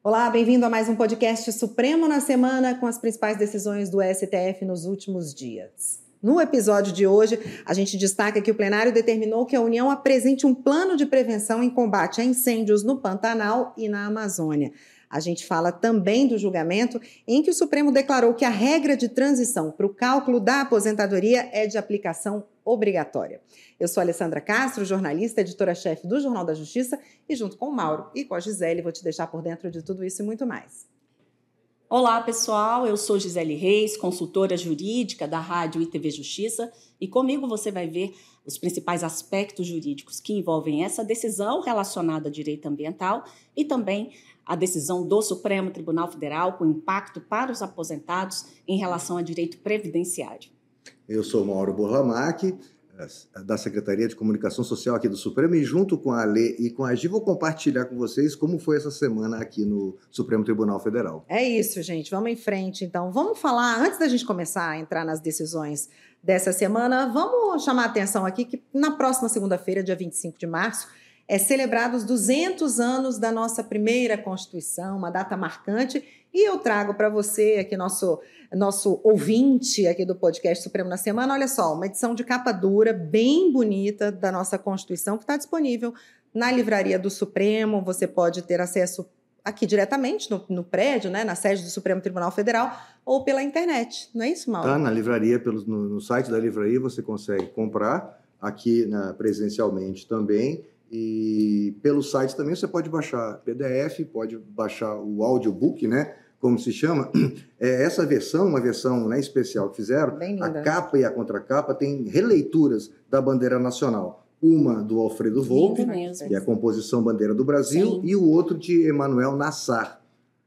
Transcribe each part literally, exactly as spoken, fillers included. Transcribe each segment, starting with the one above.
Olá, bem-vindo a mais um podcast Supremo na Semana com as principais decisões do S T F nos últimos dias. No episódio de hoje, a gente destaca que o plenário determinou que a União apresente um plano de prevenção em combate a incêndios no Pantanal e na Amazônia. A gente fala também do julgamento em que o Supremo declarou que a regra de transição para o cálculo da aposentadoria é de aplicação obrigatória. Eu sou Alessandra Castro, jornalista, editora-chefe do Jornal da Justiça, e junto com o Mauro e com a Gisele vou te deixar por dentro de tudo isso e muito mais. Olá, pessoal, eu sou Gisele Reis, consultora jurídica da Rádio e T V Justiça, e comigo você vai ver os principais aspectos jurídicos que envolvem essa decisão relacionada a direito ambiental e também a decisão do Supremo Tribunal Federal com impacto para os aposentados em relação a direito previdenciário. Eu sou Mauro Burlamac, da Secretaria de Comunicação Social aqui do Supremo, e junto com a Lê e com a Gi, vou compartilhar com vocês como foi essa semana aqui no Supremo Tribunal Federal. É isso, gente. Vamos em frente, então. Vamos falar, antes da gente começar a entrar nas decisões dessa semana, vamos chamar a atenção aqui que na próxima segunda-feira, dia vinte e cinco de março, é celebrado os duzentos anos da nossa primeira Constituição, uma data marcante, e eu trago para você, aqui nosso, nosso ouvinte aqui do podcast Supremo na Semana, olha só, uma edição de capa dura, bem bonita da nossa Constituição, que está disponível na livraria do Supremo. Você pode ter acesso aqui diretamente no, no prédio, né, na sede do Supremo Tribunal Federal, ou pela internet, não é isso, Mauro? Tá, na livraria, pelo, no, no site da livraria você consegue comprar, aqui na, presencialmente também. E pelo site também você pode baixar P D F, pode baixar o audiobook, né, como se chama. É, essa versão, uma versão, né, especial que fizeram, a capa e a contracapa tem releituras da bandeira nacional. Uma do Alfredo Volpi, que é a composição Bandeira do Brasil, sim, e o outro de Emanuel Nassar.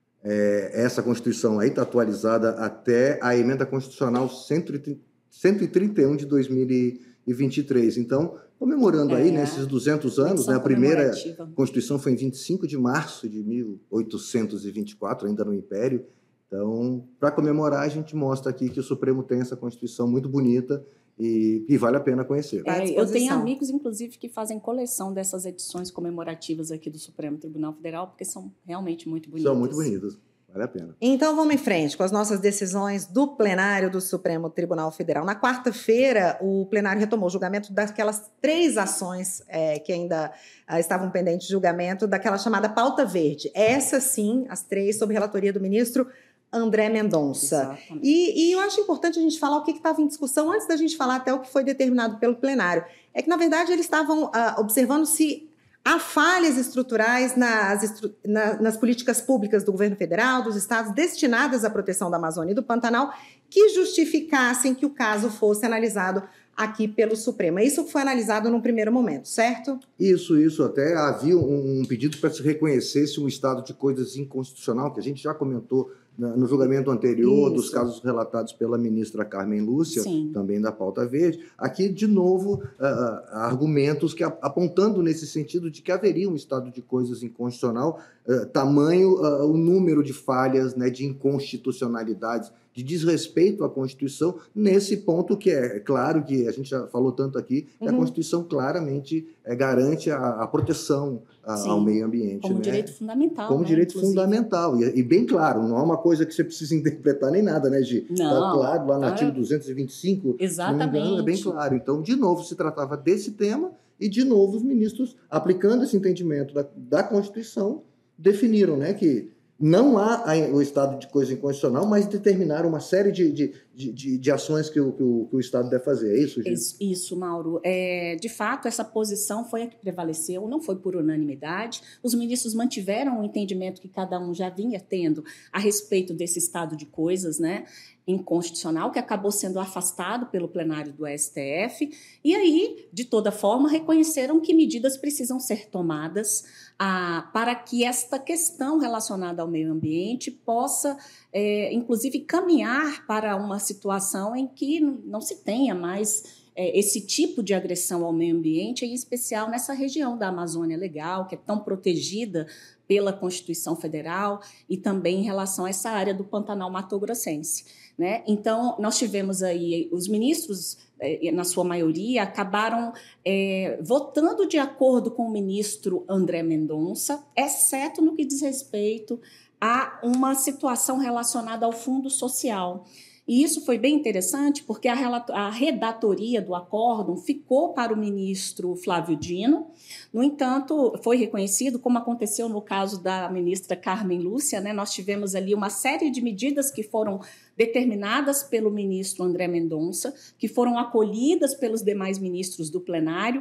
É, essa Constituição aí está atualizada até a emenda constitucional cento e trinta e um de dois mil e vinte e três. Então, comemorando é, aí, né, esses duzentos anos, né, a primeira Constituição foi em vinte e cinco de março de mil oitocentos e vinte e quatro, ainda no Império. Então, para comemorar, a gente mostra aqui que o Supremo tem essa Constituição muito bonita e, e vale a pena conhecer. É, eu tenho amigos, inclusive, que fazem coleção dessas edições comemorativas aqui do Supremo Tribunal Federal, porque são realmente muito bonitas. São muito bonitas. Vale a pena. Então vamos em frente com as nossas decisões do plenário do Supremo Tribunal Federal. Na quarta-feira, o plenário retomou o julgamento daquelas três ações é, que ainda ah, estavam pendentes de julgamento, daquela chamada pauta verde. Essa sim, as três, sob relatoria do ministro André Mendonça. E, e eu acho importante a gente falar o que estava em discussão antes da gente falar até o que foi determinado pelo plenário. É que, na verdade, eles estavam ah, observando se há falhas estruturais nas, estru... na, nas políticas públicas do governo federal, dos estados, destinadas à proteção da Amazônia e do Pantanal, que justificassem que o caso fosse analisado aqui pelo Supremo. Isso foi analisado num primeiro momento, certo? Isso, isso. Até havia um, um pedido para se reconhecesse um estado de coisas inconstitucional, que a gente já comentou no julgamento anterior, isso, dos casos relatados pela ministra Carmen Lúcia, sim, também da pauta verde. Aqui, de novo, uh, argumentos que apontando nesse sentido de que haveria um estado de coisas inconstitucional, uh, tamanho uh, o número de falhas, né, de inconstitucionalidades, de desrespeito à Constituição, nesse ponto que é, é claro que a gente já falou tanto aqui, que uhum, a Constituição claramente é, garante a, a proteção a, ao meio ambiente. Como, né, direito fundamental. Como, né, direito inclusive fundamental. E, e bem claro, não é uma coisa que você precisa interpretar nem nada, né, Gi? Não. Está claro, lá no ah, artigo duzentos e vinte e cinco, exatamente, se não me engano, é bem claro. Então, de novo, se tratava desse tema e, de novo, os ministros, aplicando esse entendimento da, da Constituição, definiram, né, que não há o estado de coisa inconstitucional, mas determinaram uma série de, de, de, de ações que o, que, o, que o Estado deve fazer. É isso, gente? Isso, isso, Mauro. É, de fato, essa posição foi a que prevaleceu, não foi por unanimidade. Os ministros mantiveram o entendimento que cada um já vinha tendo a respeito desse estado de coisas, né, inconstitucional, que acabou sendo afastado pelo plenário do S T F. E aí, de toda forma, reconheceram que medidas precisam ser tomadas ah, para que esta questão relacionada ao meio ambiente possa, é, inclusive, caminhar para uma situação em que não se tenha mais é, esse tipo de agressão ao meio ambiente, em especial nessa região da Amazônia Legal, que é tão protegida pela Constituição Federal, e também em relação a essa área do Pantanal Mato-Grossense, né? Então, nós tivemos aí os ministros, na sua maioria, acabaram é, votando de acordo com o ministro André Mendonça, exceto no que diz respeito a uma situação relacionada ao fundo social. E isso foi bem interessante, porque a, a redatoria do acórdão ficou para o ministro Flávio Dino. No entanto, foi reconhecido, como aconteceu no caso da ministra Carmen Lúcia, né? Nós tivemos ali uma série de medidas que foram determinadas pelo ministro André Mendonça, que foram acolhidas pelos demais ministros do plenário.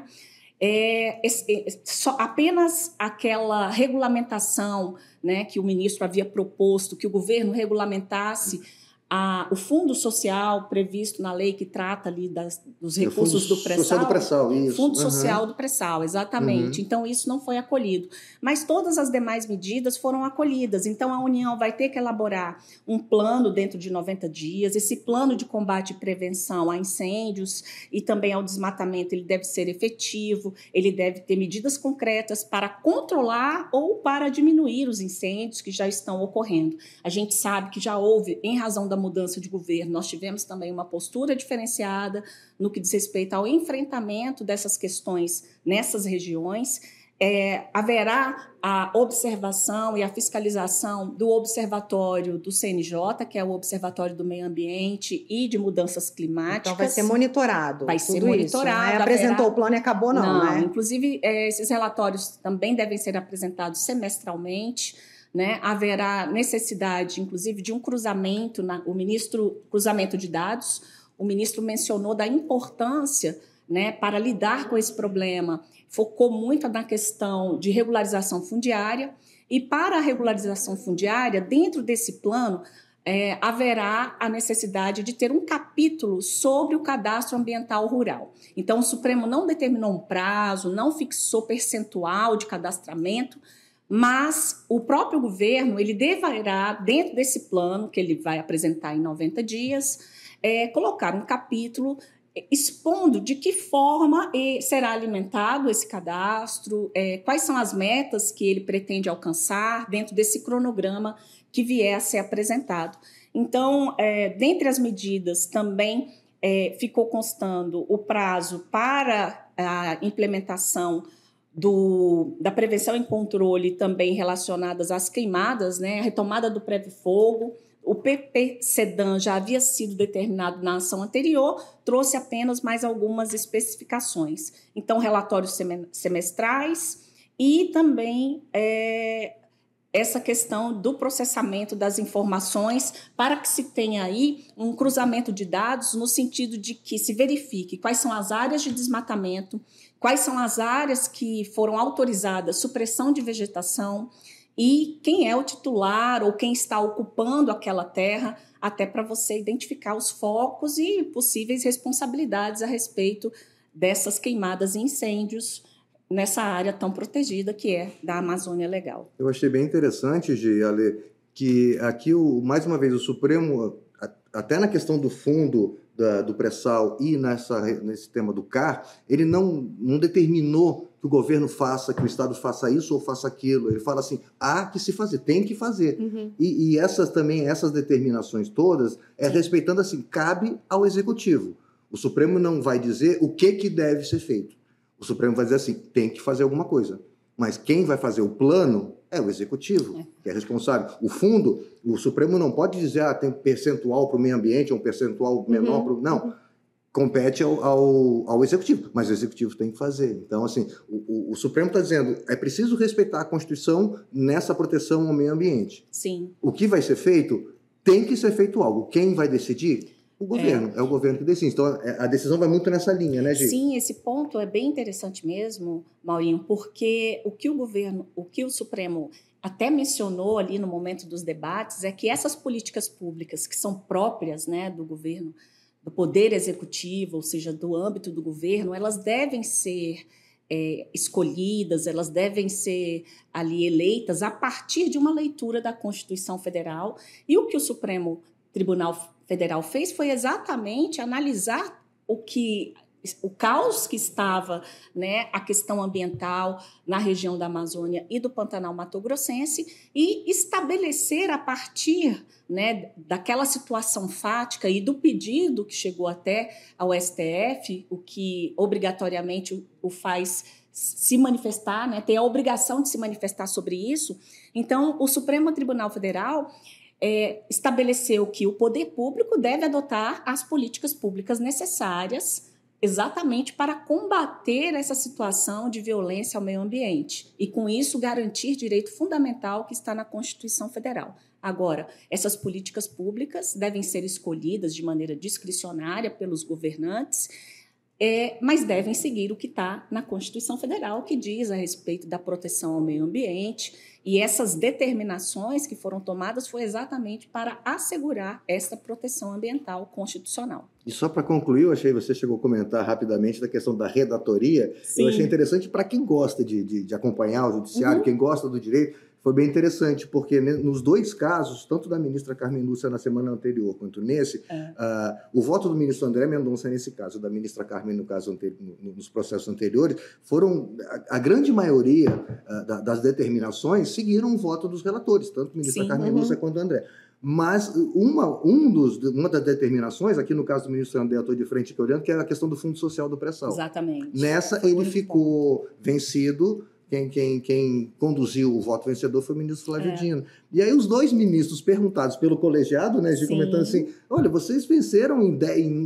É, é, só, apenas aquela regulamentação, né, que o ministro havia proposto, que o governo regulamentasse a, o fundo social previsto na lei que trata ali das, dos recursos do pré-sal. Social do pré-sal, isso. Fundo uhum. social do pré-sal, exatamente. Uhum. Então, isso não foi acolhido. Mas todas as demais medidas foram acolhidas. Então, a União vai ter que elaborar um plano dentro de noventa dias. Esse plano de combate e prevenção a incêndios e também ao desmatamento, ele deve ser efetivo, ele deve ter medidas concretas para controlar ou para diminuir os incêndios que já estão ocorrendo. A gente sabe que já houve, em razão da mudança de governo, nós tivemos também uma postura diferenciada no que diz respeito ao enfrentamento dessas questões nessas regiões. É, haverá a observação e a fiscalização do observatório do C N J, que é o Observatório do Meio Ambiente e de Mudanças Climáticas. Então vai ser monitorado. Vai ser monitorado. Isso, não é apresentou haverá... o plano e acabou, não, não né? Inclusive, é, esses relatórios também devem ser apresentados semestralmente. Né? Haverá necessidade, inclusive, de um cruzamento, na, o ministro, cruzamento de dados. O ministro mencionou da importância, né, para lidar com esse problema, focou muito na questão de regularização fundiária, e para a regularização fundiária, dentro desse plano, é, haverá a necessidade de ter um capítulo sobre o cadastro ambiental rural. Então, o Supremo não determinou um prazo, não fixou percentual de cadastramento, mas o próprio governo, ele deverá, dentro desse plano que ele vai apresentar em noventa dias, é, colocar um capítulo expondo de que forma será alimentado esse cadastro, é, quais são as metas que ele pretende alcançar dentro desse cronograma que vier a ser apresentado. Então, é, dentre as medidas também é, ficou constando o prazo para a implementação Do, da prevenção e controle também relacionadas às queimadas, né? A retomada do pré-fogo. O P P SEDAM já havia sido determinado na ação anterior, trouxe apenas mais algumas especificações. Então, relatórios semestrais e também é, essa questão do processamento das informações para que se tenha aí um cruzamento de dados no sentido de que se verifique quais são as áreas de desmatamento, quais são as áreas que foram autorizadas supressão de vegetação e quem é o titular ou quem está ocupando aquela terra, até para você identificar os focos e possíveis responsabilidades a respeito dessas queimadas e incêndios nessa área tão protegida que é da Amazônia Legal. Eu achei bem interessante, Gi, Ale, que aqui, o, mais uma vez, o Supremo, até na questão do fundo da, do pré-sal e nessa, nesse tema do C A R, ele não, não determinou que o governo faça, que o Estado faça isso ou faça aquilo. Ele fala assim, há que se fazer, tem que fazer. Uhum. E, e essas também, essas determinações todas, é respeitando assim, cabe ao Executivo. O Supremo não vai dizer o que, que deve ser feito. O Supremo vai dizer assim, tem que fazer alguma coisa. Mas quem vai fazer o plano é o Executivo, é. que é responsável. O fundo, o Supremo não pode dizer, ah, tem um percentual para o meio ambiente, um percentual menor uhum. para o... Não, uhum. compete ao, ao, ao Executivo, mas o Executivo tem que fazer. Então, assim, o, o, o Supremo está dizendo, é preciso respeitar a Constituição nessa proteção ao meio ambiente. Sim. O que vai ser feito, tem que ser feito algo. Quem vai decidir? O governo, é. é o governo que decide. Então, a decisão vai muito nessa linha, né, Gi? Sim, esse ponto é bem interessante mesmo, Maurinho, porque o que o governo, o que o Supremo até mencionou ali no momento dos debates é que essas políticas públicas que são próprias, né, do governo, do poder executivo, ou seja, do âmbito do governo, elas devem ser é, escolhidas, elas devem ser ali eleitas a partir de uma leitura da Constituição Federal. E o que o Supremo Tribunal Federal fez foi exatamente analisar o que o caos que estava, né, a questão ambiental na região da Amazônia e do Pantanal Mato-Grossense e estabelecer a partir, né, daquela situação fática e do pedido que chegou até ao S T F, o que obrigatoriamente o faz se manifestar, né, ter a obrigação de se manifestar sobre isso. Então, o Supremo Tribunal Federal é, estabeleceu que o poder público deve adotar as políticas públicas necessárias exatamente para combater essa situação de violência ao meio ambiente e, com isso, garantir direito fundamental que está na Constituição Federal. Agora, essas políticas públicas devem ser escolhidas de maneira discricionária pelos governantes, é, mas devem seguir o que está na Constituição Federal, que diz a respeito da proteção ao meio ambiente, e essas determinações que foram tomadas foi exatamente para assegurar essa proteção ambiental constitucional. E só para concluir, eu achei, você chegou a comentar rapidamente da questão da redatoria. Sim. Eu achei interessante para quem gosta de, de, de acompanhar o judiciário, uhum. quem gosta do direito, foi bem interessante, porque nos dois casos, tanto da ministra Carmen Lúcia na semana anterior quanto nesse, é. uh, o voto do ministro André Mendonça nesse caso, da ministra Carmen no caso anteri- nos processos anteriores, foram, a, a grande maioria uh, da, das determinações seguiram o voto dos relatores, tanto a ministra Sim, Carmen uhum. Lúcia quanto o André. Mas uma, um dos, uma das determinações, aqui no caso do ministro André, eu estou de frente aqui olhando, que é a questão do Fundo Social do Pré-sal. Exatamente. Nessa ele Muito ficou bom. vencido. Quem, quem, quem conduziu o voto vencedor foi o ministro Flávio é. Dino. E aí os dois ministros perguntados pelo colegiado, né, de comentando assim, olha, vocês venceram em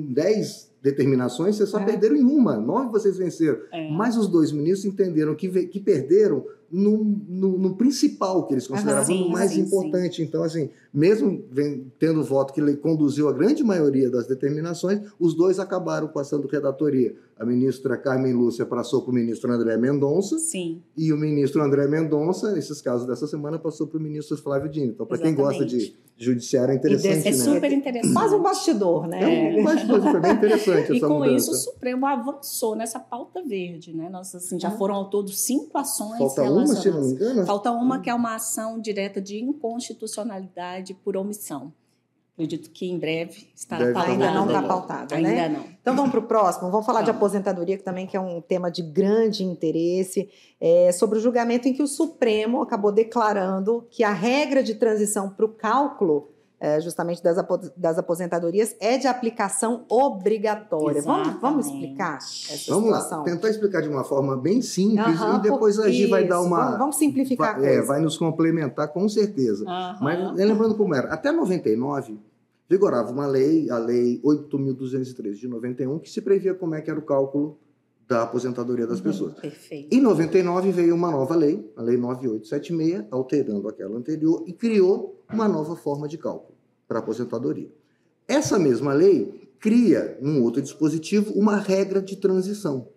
dez determinações, vocês só é. perderam em uma, nove vocês venceram. É. Mas os dois ministros entenderam que, que perderam no, no, no principal que eles consideravam uhum, sim, mais sim, importante. Sim. Então, assim, mesmo vem, tendo o voto que conduziu a grande maioria das determinações, os dois acabaram passando redatoria. A ministra Carmen Lúcia passou para o ministro André Mendonça, sim. e o ministro André Mendonça, nesses casos dessa semana, passou para o ministro Flávio Dino. Então, para quem gosta de judiciário, é interessante. É super interessante. Faz um bastidor, né? É um bastidor, foi bem interessante e essa com mudança. isso, o Supremo avançou nessa pauta verde, né? Nós, assim, já foram ao todo cinco ações Falta uma, se não me engano. Falta uma, que é uma ação direta de inconstitucionalidade por omissão. Acredito que em breve estará Deve pautada. Ainda não está pautada, Ainda né? não. Então vamos para o próximo. Vamos falar de aposentadoria, que também que é um tema de grande interesse, é, sobre o julgamento em que o Supremo acabou declarando que a regra de transição para o cálculo é, justamente das, apo- das aposentadorias é de aplicação obrigatória. Vamos, vamos explicar essa vamos situação? lá, tentar explicar de uma forma bem simples Uhum, e depois a gente vai dar uma... Vamos, vamos simplificar vai, a coisa. É, vai nos complementar com certeza. Uhum. Mas lembrando como era, até noventa e nove vigorava uma lei, a Lei oito mil duzentos e treze de noventa e um, que se previa como é que era o cálculo da aposentadoria das uhum, pessoas. Perfeito. Em noventa e nove veio uma nova lei, a Lei nove mil oitocentos e setenta e seis, alterando aquela anterior, e criou uma nova forma de cálculo para a aposentadoria. Essa mesma lei cria, num outro dispositivo, uma regra de transição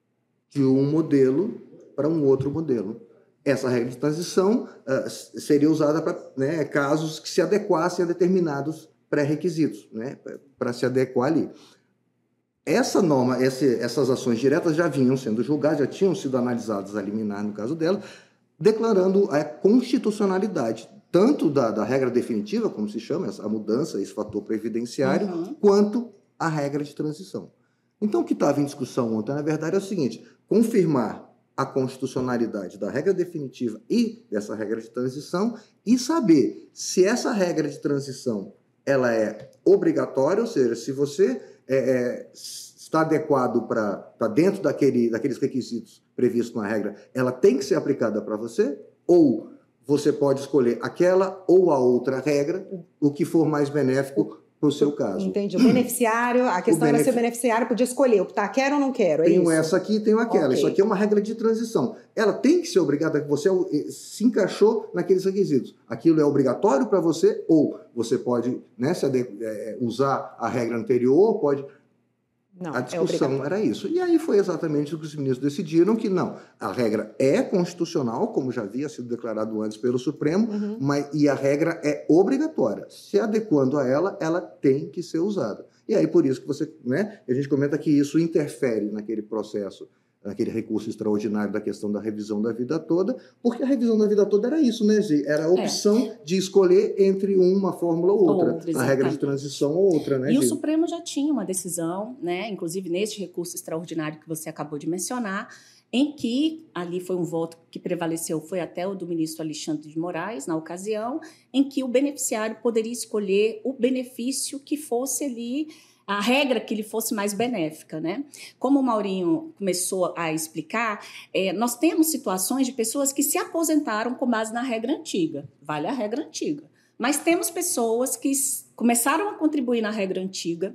de um modelo para um outro modelo. Essa regra de transição uh, seria usada para, né, casos que se adequassem a determinados pré-requisitos, né, para se adequar ali. Essa norma, essa, essas ações diretas já vinham sendo julgadas, já tinham sido analisadas a liminar no caso dela, declarando a constitucionalidade tanto da, da regra definitiva, como se chama, a mudança, esse fator previdenciário, uhum. quanto a regra de transição. Então, o que estava em discussão ontem, na verdade, é o seguinte: confirmar a constitucionalidade da regra definitiva e dessa regra de transição e saber se essa regra de transição ela é obrigatória, ou seja, se você é, é, está adequado para estar dentro daquele, daqueles requisitos previstos na regra, ela tem que ser aplicada para você, ou você pode escolher aquela ou a outra regra, o que for mais benéfico para o seu caso. Entendi. O beneficiário, a questão benefic... era se o beneficiário podia escolher, optar, quero ou não quero, é tenho isso? essa aqui, tenho aquela. Okay. Isso aqui é uma regra de transição. Ela tem que ser obrigada, que você se encaixou naqueles requisitos. Aquilo é obrigatório para você, ou você pode, né, se ade... é, usar a regra anterior, pode... Não, a discussão é era isso. E aí foi exatamente o que os ministros decidiram, que não, a regra é constitucional, como já havia sido declarado antes pelo Supremo, uhum. mas, e a regra é obrigatória. Se adequando a ela, ela tem que ser usada. E aí por isso que você, né, a gente comenta que isso interfere naquele processo, naquele recurso extraordinário da questão da revisão da vida toda, porque a revisão da vida toda era isso, né, Gi? Era a opção é. de escolher entre uma fórmula ou outra, outra a regra de transição ou outra, né, E Gi? o Supremo já tinha uma decisão, né, inclusive neste recurso extraordinário que você acabou de mencionar, em que ali foi um voto que prevaleceu, foi até o do ministro Alexandre de Moraes, na ocasião, em que o beneficiário poderia escolher o benefício que fosse ali a regra que lhe fosse mais benéfica, né? Como o Maurinho começou a explicar, é, nós temos situações de pessoas que se aposentaram com base na regra antiga, vale a regra antiga. Mas temos pessoas que começaram a contribuir na regra antiga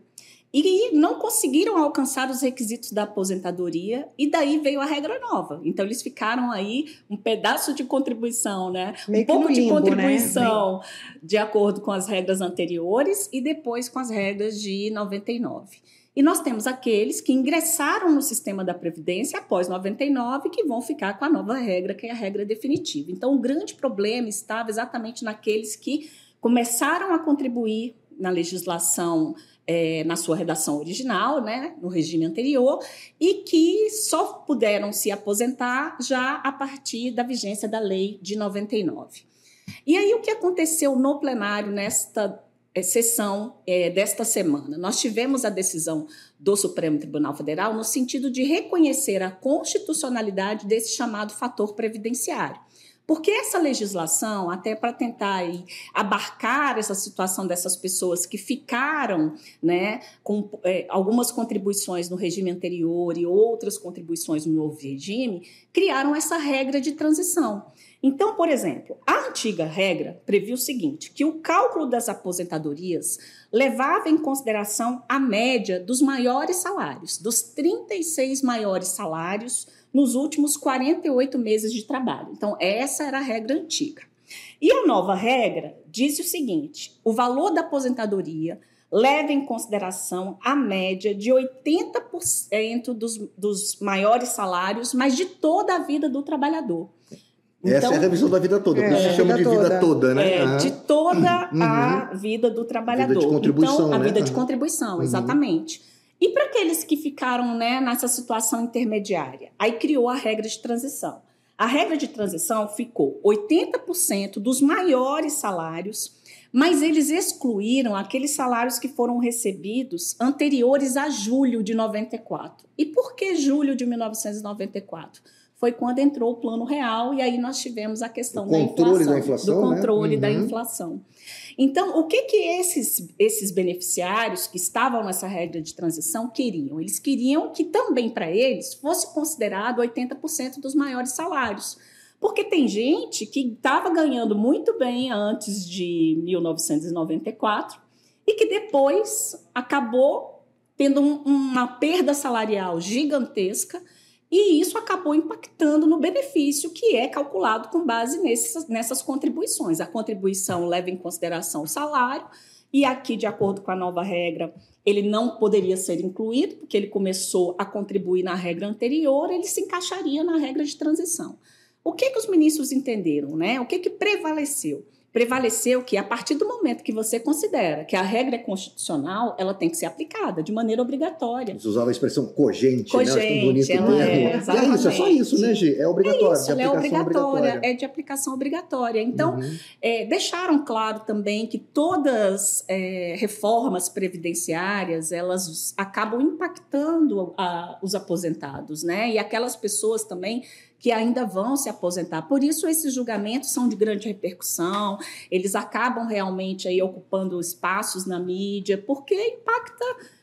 e não conseguiram alcançar os requisitos da aposentadoria, e daí veio a regra nova. Então, eles ficaram aí um pedaço de contribuição, né? Meio um pouco de limbo, contribuição, né? de acordo com as regras anteriores e depois com as regras de noventa e nove. E nós temos aqueles que ingressaram no sistema da Previdência após noventa e nove, que vão ficar com a nova regra, que é a regra definitiva. Então, o grande problema estava exatamente naqueles que começaram a contribuir na legislação, é, na sua redação original, né, no regime anterior, e que só puderam se aposentar já a partir da vigência da lei de noventa e nove. E aí, o que aconteceu no plenário nesta é, sessão é, desta semana? Nós tivemos a decisão do Supremo Tribunal Federal no sentido de reconhecer a constitucionalidade desse chamado fator previdenciário. Porque essa legislação, até para tentar aí, abarcar essa situação dessas pessoas que ficaram, né, com é, algumas contribuições no regime anterior e outras contribuições no novo regime, criaram essa regra de transição. Então, por exemplo, a antiga regra previa o seguinte, que o cálculo das aposentadorias levava em consideração a média dos maiores salários, dos trinta e seis maiores salários nos últimos quarenta e oito meses de trabalho. Então, essa era a regra antiga. E a nova regra diz o seguinte, o valor da aposentadoria leva em consideração a média de oitenta por cento dos, dos maiores salários, mas de toda a vida do trabalhador. Essa Então, é a revisão da vida toda, por isso é, se chama de vida toda. toda, né? É, uhum. de toda a vida do trabalhador. Vida de contribuição, então, a né? vida de Uhum. contribuição, Uhum. exatamente. E para aqueles que ficaram, né, nessa situação intermediária? Aí criou a regra de transição. A regra de transição ficou oitenta por cento dos maiores salários, mas eles excluíram aqueles salários que foram recebidos anteriores a julho de noventa e quatro. E por que julho de mil novecentos e noventa e quatro? Foi quando entrou o Plano Real e aí nós tivemos a questão da inflação, da inflação, do controle, né? Uhum. da inflação. Então, o que, que esses, esses beneficiários que estavam nessa regra de transição queriam? Eles queriam que também para eles fosse considerado oitenta por cento dos maiores salários. Porque tem gente que estava ganhando muito bem antes de mil novecentos e noventa e quatro e que depois acabou tendo um, uma perda salarial gigantesca. E isso acabou impactando no benefício que é calculado com base nessas, nessas contribuições. A contribuição leva em consideração o salário e aqui, de acordo com a nova regra, ele não poderia ser incluído, porque ele começou a contribuir na regra anterior, ele se encaixaria na regra de transição. O que, que os ministros entenderam, né? O que, que prevaleceu? Prevaleceu que, a partir do momento que você considera que a regra é constitucional, ela tem que ser aplicada de maneira obrigatória. Você usava a expressão cogente, cogente, né? Acho que bonito ela mesmo. é, E é isso, é só isso, né, Gi? É obrigatório, é isso, de ela é aplicação obrigatória, obrigatória. é de aplicação obrigatória. Então, Uhum. é, deixaram claro também que todas é, reformas previdenciárias, elas acabam impactando a, os aposentados, né? E aquelas pessoas também que ainda vão se aposentar. Por isso, esses julgamentos são de grande repercussão, eles acabam realmente aí ocupando espaços na mídia, porque impacta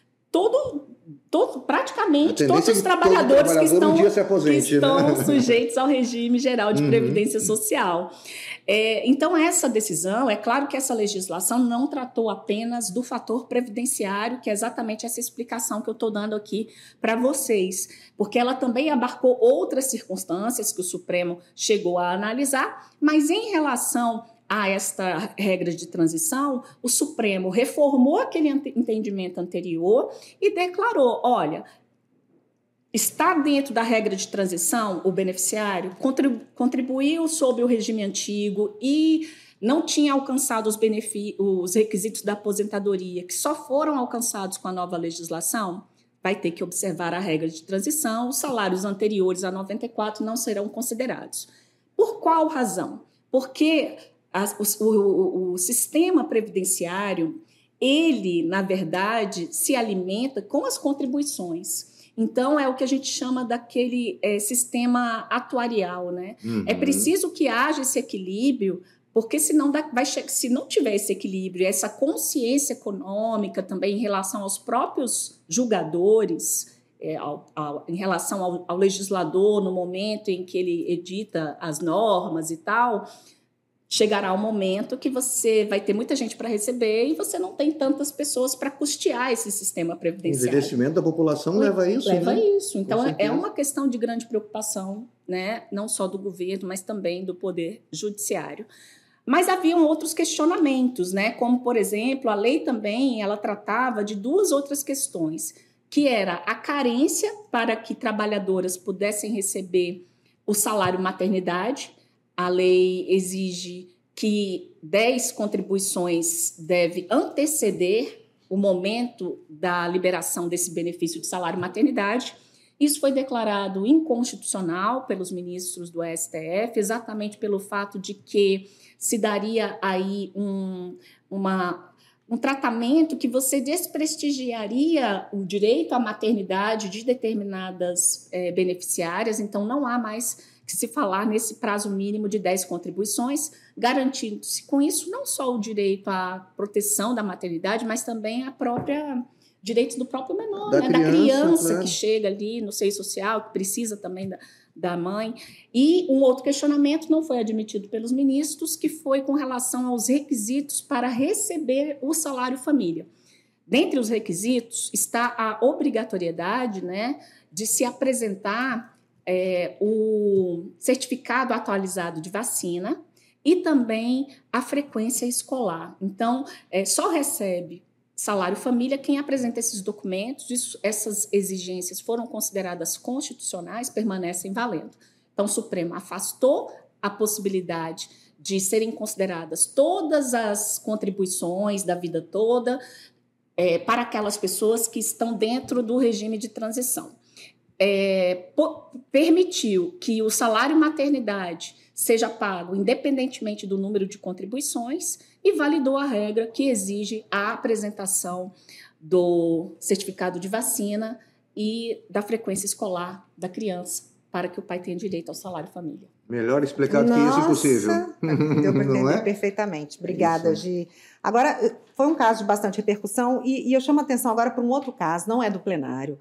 todo, todo, praticamente todos os trabalhadores trabalhador que estão, um dia se aposente, que estão né? sujeitos ao regime geral de Uhum. previdência social. É, então, essa decisão, é claro que essa legislação não tratou apenas do fator previdenciário, que é exatamente essa explicação que eu estou dando aqui para vocês, porque ela também abarcou outras circunstâncias que o Supremo chegou a analisar, mas em relação a esta regra de transição, o Supremo reformou aquele entendimento anterior e declarou, olha, está dentro da regra de transição, o beneficiário contribuiu sob o regime antigo e não tinha alcançado os, os requisitos da aposentadoria, que só foram alcançados com a nova legislação, vai ter que observar a regra de transição, os salários anteriores a noventa e quatro não serão considerados. Por qual razão? Porque as, o, o, o sistema previdenciário, ele, na verdade, se alimenta com as contribuições. Então, é o que a gente chama daquele é, sistema atuarial, né? Uhum. É preciso que haja esse equilíbrio porque senão dá, vai, se não tiver esse equilíbrio, essa consciência econômica também em relação aos próprios julgadores, é, ao, ao, em relação ao, ao legislador no momento em que ele edita as normas e tal, chegará um momento que você vai ter muita gente para receber e você não tem tantas pessoas para custear esse sistema previdenciário. O envelhecimento da população leva a isso, Leva né? a isso. Então, é uma questão de grande preocupação, né? Não só do governo, mas também do poder judiciário. Mas haviam outros questionamentos, né? Como, por exemplo, a lei também ela tratava de duas outras questões, que era a carência para que trabalhadoras pudessem receber o salário maternidade. A lei exige que dez contribuições deve anteceder o momento da liberação desse benefício de salário maternidade. Isso foi declarado inconstitucional pelos ministros do S T F, exatamente pelo fato de que se daria aí um, uma, um tratamento que você desprestigiaria o direito à maternidade de determinadas eh, beneficiárias, então não há mais que se falar nesse prazo mínimo de dez contribuições, garantindo-se com isso não só o direito à proteção da maternidade, mas também a própria direitos do próprio menor, da, né? criança, da criança claro. Que chega ali no seio social, que precisa também da, da mãe. E um outro questionamento não foi admitido pelos ministros, que foi com relação aos requisitos para receber o salário família. Dentre os requisitos está a obrigatoriedade, né, de se apresentar É, o certificado atualizado de vacina e também a frequência escolar. Então, é, só recebe salário família quem apresenta esses documentos. Isso, essas exigências foram consideradas constitucionais, permanecem valendo. Então, o Supremo afastou a possibilidade de serem consideradas todas as contribuições da vida toda é, para aquelas pessoas que estão dentro do regime de transição. É, permitiu que o salário maternidade seja pago independentemente do número de contribuições e validou a regra que exige a apresentação do certificado de vacina e da frequência escolar da criança para que o pai tenha direito ao salário família. Melhor explicado Nossa, que isso impossível. Deu para entender é? perfeitamente. Obrigada, Gi. Agora, foi um caso de bastante repercussão e, e eu chamo a atenção agora para um outro caso, não é do plenário.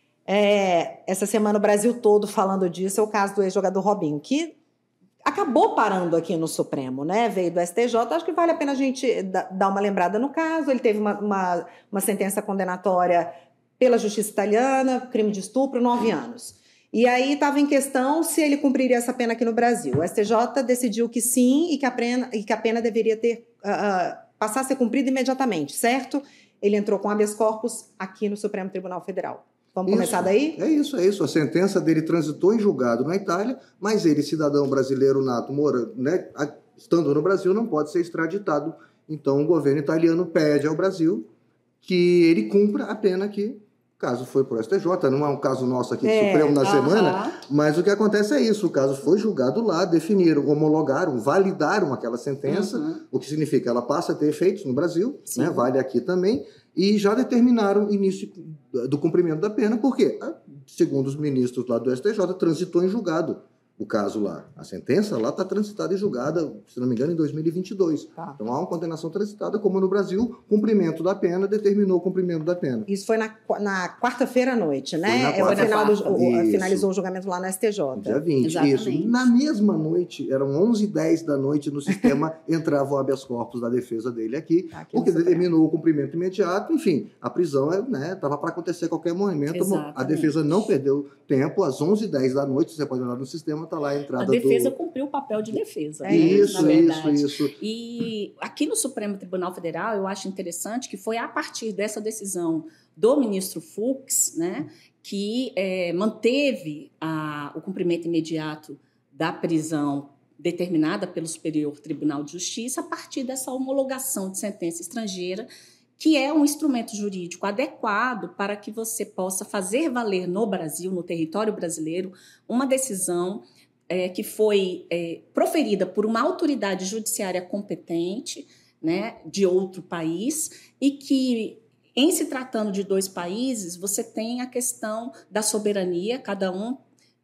É, essa semana o Brasil todo falando disso é o caso do ex-jogador Robinho, que acabou parando aqui no Supremo, né? Veio do S T J, acho que vale a pena a gente dar uma lembrada no caso. Ele teve uma, uma, uma sentença condenatória pela justiça italiana, crime de estupro, nove anos. E aí estava em questão se ele cumpriria essa pena aqui no Brasil. O S T J decidiu que sim e que a pena, e que a pena deveria ter, uh, passar a ser cumprida imediatamente, certo? Ele entrou com habeas corpus aqui no Supremo Tribunal Federal. Vamos isso, começar daí? É isso, é isso. A sentença dele transitou em julgado na Itália, mas ele, cidadão brasileiro nato, mora, né, estando no Brasil, não pode ser extraditado. Então, o governo italiano pede ao Brasil que ele cumpra a pena aqui. O caso foi para o S T J, não é um caso nosso aqui do é, Supremo na uh-huh. semana, mas o que acontece é isso, o caso foi julgado lá, definiram, homologaram, validaram aquela sentença, uh-huh. o que significa que ela passa a ter efeitos no Brasil, né, vale aqui também, e já determinaram o início do cumprimento da pena, porque, segundo os ministros lá do S T J, transitou em julgado o caso lá. A sentença lá está transitada e julgada, se não me engano, em dois mil e vinte e dois. Tá. Então há uma condenação transitada, como no Brasil, cumprimento da pena, determinou o cumprimento da pena. Isso foi na, na quarta-feira à noite, né? É o final do, o, finalizou o julgamento lá no S T J. Dia vinte, Exatamente. Isso. Na mesma noite, eram onze e dez da noite, no sistema entrava o habeas corpus da defesa dele aqui, aqui o que determinou o cumprimento imediato. Enfim, a prisão estava né, para acontecer a qualquer momento. Exatamente. A defesa não perdeu tempo, às onze e dez da noite, você pode olhar no sistema, está lá a entrada. A defesa do... cumpriu o papel de defesa. É isso, na verdade. isso, isso. E aqui no Supremo Tribunal Federal, eu acho interessante que foi a partir dessa decisão do ministro Fux, né, que é, manteve a, o cumprimento imediato da prisão determinada pelo Superior Tribunal de Justiça a partir dessa homologação de sentença estrangeira, que é um instrumento jurídico adequado para que você possa fazer valer no Brasil, no território brasileiro, uma decisão é, que foi é, proferida por uma autoridade judiciária competente, né, de outro país, e que, em se tratando de dois países, você tem a questão da soberania, cada um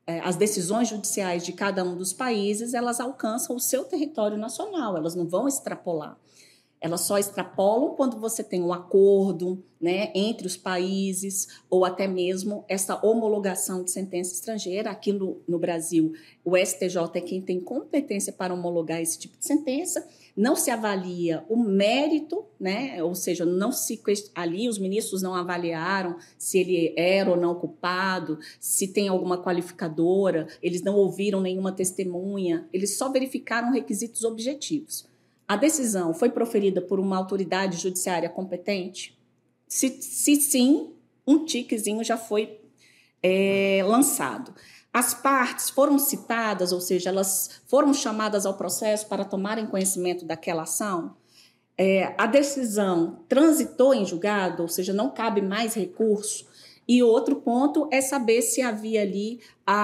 as decisões judiciais de cada um dos países, elas alcançam o seu território nacional, elas não vão extrapolar. Elas só extrapolam quando você tem um acordo, né, entre os países, ou até mesmo essa homologação de sentença estrangeira. Aqui no, no Brasil, o S T J é quem tem competência para homologar esse tipo de sentença. Não se avalia o mérito, né, ou seja, não se, ali os ministros não avaliaram se ele era ou não culpado, se tem alguma qualificadora, eles não ouviram nenhuma testemunha, eles só verificaram requisitos objetivos. A decisão foi proferida por uma autoridade judiciária competente? Se, se sim, um tiquezinho já foi é, lançado. As partes foram citadas, ou seja, elas foram chamadas ao processo para tomarem conhecimento daquela ação? É, a decisão transitou em julgado, ou seja, não cabe mais recurso? E outro ponto é saber se havia ali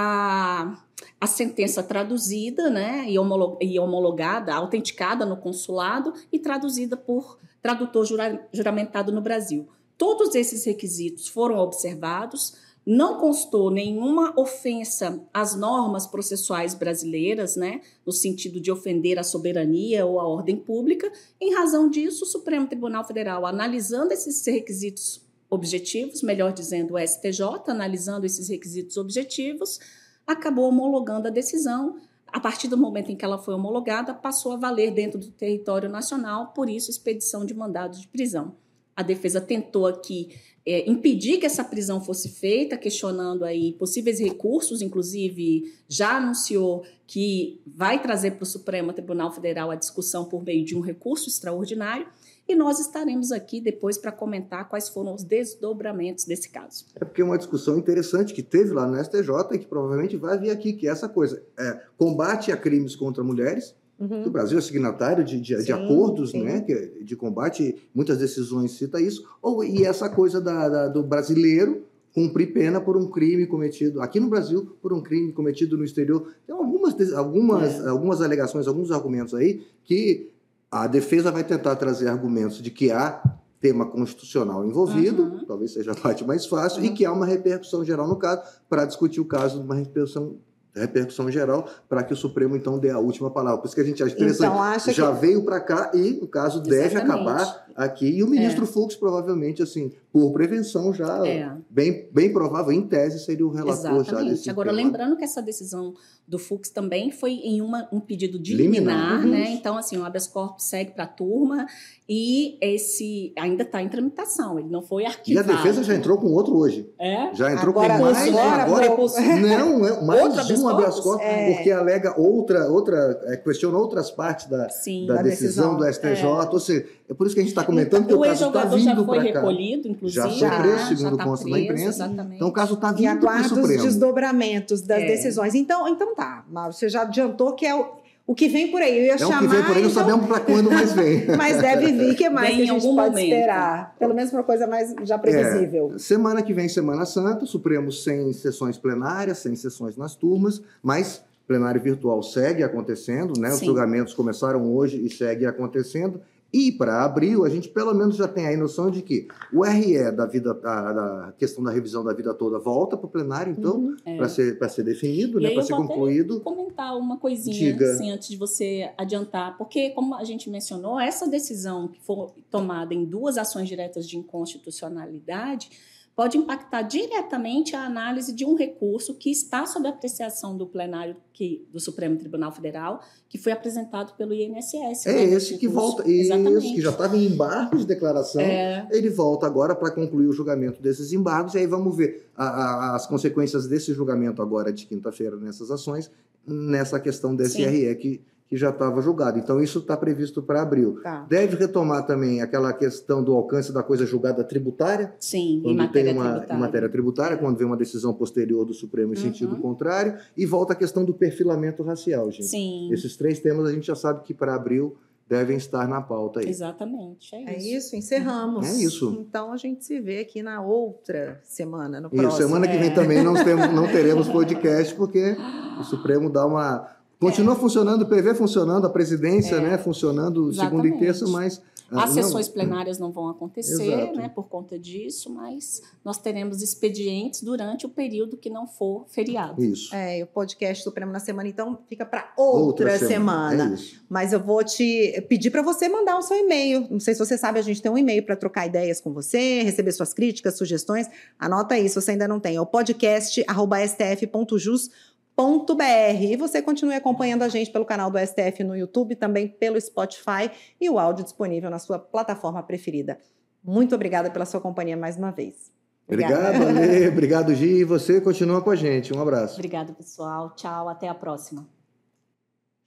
a... a sentença traduzida, né, e homologada, autenticada no consulado e traduzida por tradutor jura, juramentado no Brasil. Todos esses requisitos foram observados, não constou nenhuma ofensa às normas processuais brasileiras, né, no sentido de ofender a soberania ou a ordem pública. Em razão disso, o Supremo Tribunal Federal, analisando esses requisitos objetivos, melhor dizendo, o S T J, analisando esses requisitos objetivos, acabou homologando a decisão. A partir do momento em que ela foi homologada, passou a valer dentro do território nacional, por isso, expedição de mandados de prisão. A defesa tentou aqui é, impedir que essa prisão fosse feita, questionando aí possíveis recursos, inclusive já anunciou que vai trazer para o Supremo Tribunal Federal a discussão por meio de um recurso extraordinário, e nós estaremos aqui depois para comentar quais foram os desdobramentos desse caso. É porque é uma discussão interessante que teve lá no S T J e que provavelmente vai vir aqui, que é essa coisa, é, combate a crimes contra mulheres. Uhum. O Brasil é signatário de, de, sim, de acordos, sim, né, de combate, muitas decisões citam isso, ou, e essa coisa da, da, do brasileiro cumprir pena por um crime cometido aqui no Brasil, por um crime cometido no exterior. Tem algumas, algumas, é. algumas alegações, alguns argumentos aí que a defesa vai tentar trazer argumentos de que há tema constitucional envolvido, uhum, talvez seja a parte mais fácil, uhum, e que há uma repercussão geral no caso, para discutir o caso de uma repercussão, repercussão geral, para que o Supremo, então, dê a última palavra. Por isso que a gente acha interessante. Então, acha já que... veio para cá e o caso exatamente deve acabar aqui. E o ministro é. Fux, provavelmente, assim, por prevenção, já é. bem, bem provável, em tese, seria o relator exatamente já desse Agora, tema. Lembrando que essa decisão do Fux também foi em uma, um pedido de liminar, liminar, né? Então, assim, o habeas corpus segue para a turma e esse ainda está em tramitação, ele não foi arquivado. E a defesa já entrou com outro hoje. É? Já entrou agora, com mais. Agora, agora, agora não, é mais um habeas corpus, é. porque alega outra, outra é, questiona outras partes da, Sim, da, da decisão, decisão do S T J. É. Ou seja, é por isso que a gente está comentando que o, o caso está vindo para cá. O ex-jogador já foi recolhido, inclusive. Já foi preso, segundo tá consta da imprensa. Exatamente. Então o caso está vindo para o Supremo. E aguarda os desdobramentos das é. decisões. Então, então tá, Mauro, você já adiantou que é o, o que vem por aí. Eu ia é chamar, o que vem por aí, não então... sabemos para quando mais vem. Mas deve vir, que mais vem que a gente pode momento. esperar? Pelo menos para uma coisa mais já previsível. É, semana que vem, Semana Santa, Supremo sem sessões plenárias, sem sessões nas turmas, mas plenário virtual segue acontecendo, né? Os julgamentos começaram hoje e segue acontecendo. E para abril, a gente pelo menos já tem aí noção de que o R E da vida, da, da questão da revisão da vida toda volta para o plenário, então, uhum, é. para ser, para ser definido, né, para ser concluído. Eu vou comentar uma coisinha assim, antes de você adiantar, porque, como a gente mencionou, essa decisão que foi tomada em duas ações diretas de inconstitucionalidade pode impactar diretamente a análise de um recurso que está sob apreciação do plenário que, do Supremo Tribunal Federal, que foi apresentado pelo I N S S. É né, esse que volta, esse que já estava em embargos de declaração, é. ele volta agora para concluir o julgamento desses embargos, e aí vamos ver a, a, as consequências desse julgamento agora de quinta-feira nessas ações, nessa questão desse Sim. R E que que já estava julgado. Então, isso está previsto para abril. Tá. Deve retomar também aquela questão do alcance da coisa julgada tributária. Sim, quando em matéria tem uma, tributária. Em matéria tributária, quando vem uma decisão posterior do Supremo em uhum. sentido contrário. E volta a questão do perfilamento racial, gente. Sim. Esses três temas a gente já sabe que para abril devem estar na pauta aí. Exatamente, é isso. É isso, encerramos. É isso. Então, a gente se vê aqui na outra semana, no isso, próximo. Semana é. que vem também não, temos, não teremos podcast, porque o Supremo dá uma... Continua é. funcionando, o P V funcionando, a presidência é. né, funcionando Exatamente. segunda e terça, mas As Ah, sessões não. plenárias não vão acontecer, Exato. né, por conta disso, mas nós teremos expedientes durante o período que não for feriado. Isso. É, e o podcast Supremo na Semana, então, fica para outra, Outra semana. semana. É isso. Mas eu vou te pedir para você mandar o seu e-mail. Não sei se você sabe, a gente tem um e-mail para trocar ideias com você, receber suas críticas, sugestões. Anota aí se você ainda não tem. É o podcast arroba s t f ponto jus ponto b r. E você continue acompanhando a gente pelo canal do S T F no YouTube, também pelo Spotify e o áudio disponível na sua plataforma preferida. Muito obrigada pela sua companhia mais uma vez. Obrigado, Ale. Obrigado, Gi. E você continua com a gente. Um abraço. Obrigada, pessoal. Tchau, até a próxima.